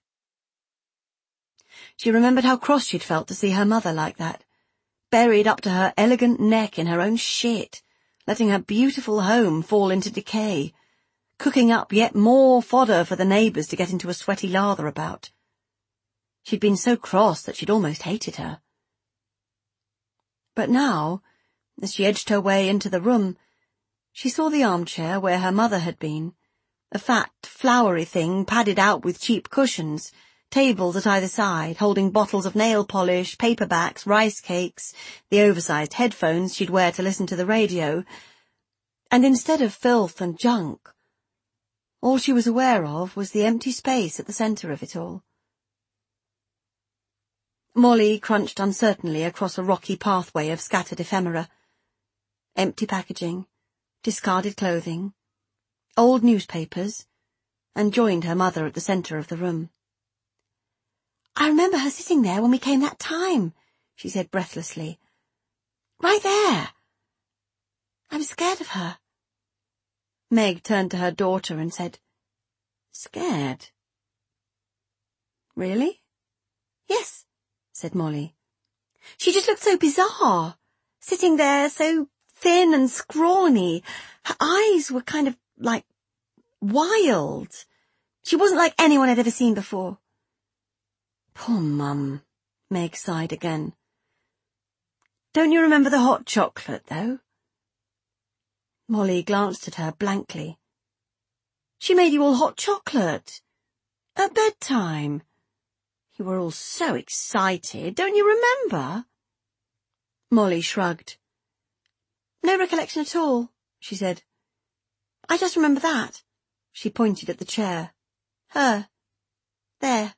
Speaker 2: She remembered how cross she'd felt to see her mother like that, buried up to her elegant neck in her own shit, letting her beautiful home fall into decay, cooking up yet more fodder for the neighbours to get into a sweaty lather about. She'd been so cross that she'd almost hated her. But now, as she edged her way into the room, she saw the armchair where her mother had been, a fat, flowery thing padded out with cheap cushions, tables at either side holding bottles of nail polish, paperbacks, rice cakes, the oversized headphones she'd wear to listen to the radio, and instead of filth and junk, all she was aware of was the empty space at the centre of it all. Molly crunched uncertainly across a rocky pathway of scattered ephemera. Empty packaging, discarded clothing, old newspapers, and joined her mother at the centre of the room. "I remember her sitting there when we came that time," she said breathlessly. "Right there. I was scared of her." Meg turned to her daughter and said, "Scared? Really?" "Yes," said Molly. "She just looked so bizarre, sitting there so thin and scrawny. Her eyes were kind of like wild. She wasn't like anyone I'd ever seen before." "Poor Mum," Meg sighed again. "Don't you remember the hot chocolate, though?" Molly glanced at her blankly. "She made you all hot chocolate. At bedtime. You were all so excited, don't you remember?" Molly shrugged. "No recollection at all," she said. "I just remember that." She pointed at the chair. "Her. There."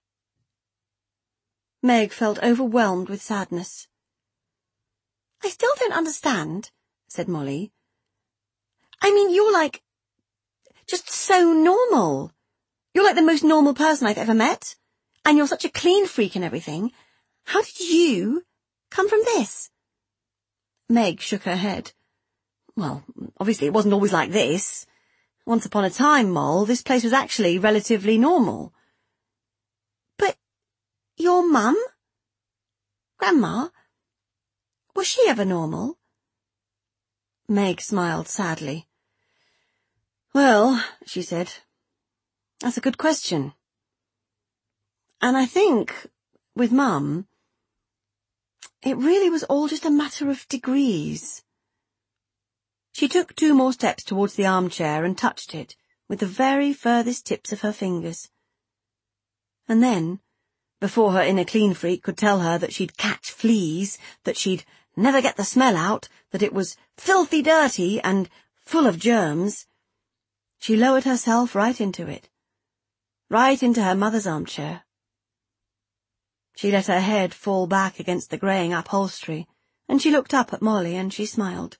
Speaker 2: Meg felt overwhelmed with sadness. "I still don't understand," said Molly. "I mean, you're like, just so normal. You're like the most normal person I've ever met. And you're such a clean freak and everything. How did you come from this? Meg shook her head. Well, obviously it wasn't always like this. Once upon a time, Moll, this place was actually relatively normal. But your mum? Grandma? Was she ever normal? Meg smiled sadly. Well, she said, that's a good question. And I think, with Mum, it really was all just a matter of degrees. She took 2 more steps towards the armchair and touched it with the very furthest tips of her fingers. And then, before her inner clean freak could tell her that she'd catch fleas, that she'd never get the smell out, that it was filthy dirty and full of germs, she lowered herself right into it, right into her mother's armchair. She let her head fall back against the greying upholstery, and she looked up at Molly and she smiled.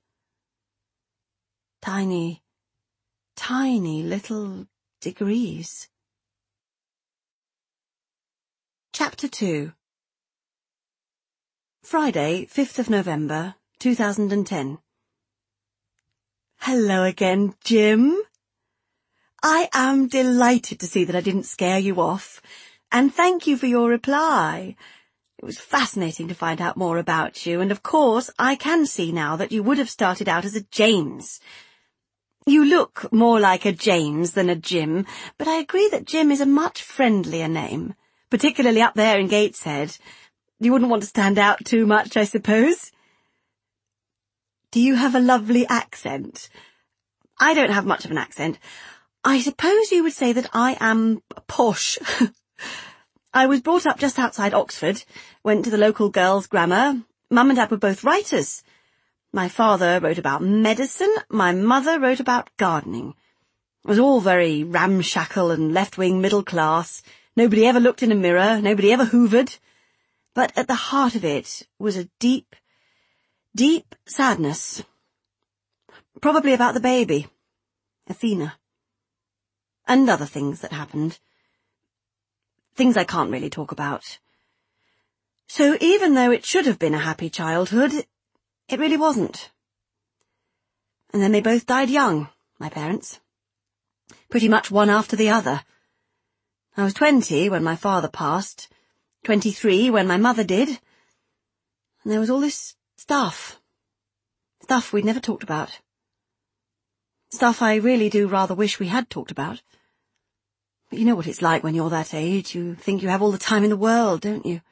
Speaker 2: Tiny, tiny little degrees. Chapter 2. Friday, 5th of November, 2010. Hello again, Jim. I am delighted to see that I didn't scare you off, and thank you for your reply. It was fascinating to find out more about you, and of course I can see now that you would have started out as a James. You look more like a James than a Jim, but I agree that Jim is a much friendlier name, particularly up there in Gateshead. You wouldn't want to stand out too much, I suppose. Do you have a lovely accent? I don't have much of an accent. I suppose you would say that I am posh. I was brought up just outside Oxford, went to the local girls' grammar. Mum and Dad were both writers. My father wrote about medicine, my mother wrote about gardening. It was all very ramshackle and left-wing middle class. Nobody ever looked in a mirror, nobody ever hoovered. But at the heart of it was a deep, deep sadness. Probably about the baby, Athena. And other things that happened. Things I can't really talk about. So even though it should have been a happy childhood, it really wasn't. And then they both died young, my parents. Pretty much one after the other. I was 20 when my father passed, 23 when my mother did, and there was all this stuff we'd never talked about. Stuff I really do rather wish we had talked about. But you know what it's like when you're that age. You think you have all the time in the world, don't you?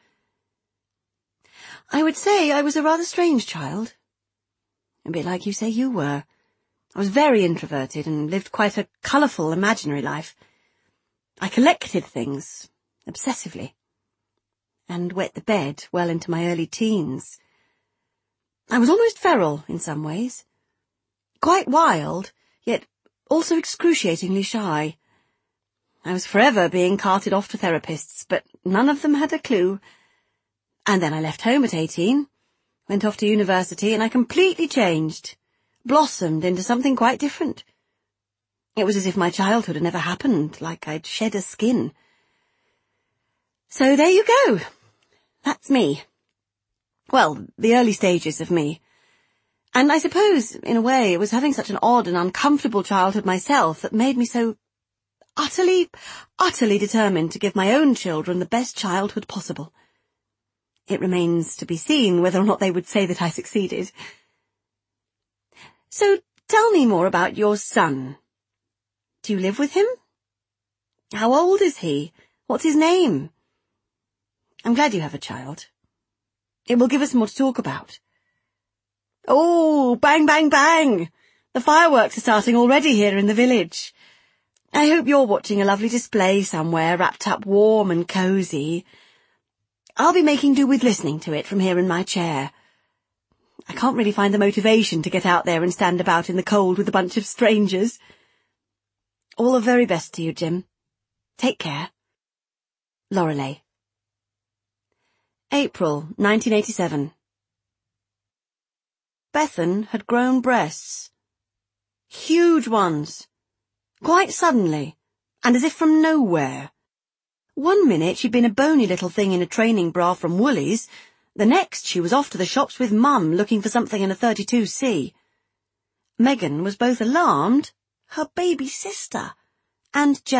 Speaker 2: I would say I was a rather strange child. A bit like you say you were. I was very introverted and lived quite a colourful, imaginary life. I collected things, obsessively, and wet the bed well into my early teens. I was almost feral in some ways. Quite wild, yet also excruciatingly shy. I was forever being carted off to therapists, but none of them had a clue. And then I left home at 18, went off to university, and I completely changed, blossomed into something quite different. It was as if my childhood had never happened, like I'd shed a skin. So there you go. That's me. Well, the early stages of me. And I suppose, in a way, it was having such an odd and uncomfortable childhood myself that made me so utterly, utterly determined to give my own children the best childhood possible. It remains to be seen whether or not they would say that I succeeded. So tell me more about your son. Do you live with him? How old is he? What's his name? I'm glad you have a child. It will give us more to talk about. Oh, bang, bang, bang! The fireworks are starting already here in the village. I hope you're watching a lovely display somewhere, wrapped up warm and cosy. I'll be making do with listening to it from here in my chair. I can't really find the motivation to get out there and stand about in the cold with a bunch of strangers. All the very best to you, Jim. Take care. Lorelei. April 1987. Bethan had grown breasts. Huge ones. Quite suddenly, and as if from nowhere. One minute she'd been a bony little thing in a training bra from Woolies, the next she was off to the shops with Mum looking for something in a 32C. Megan was both alarmed, her baby sister, and jealous.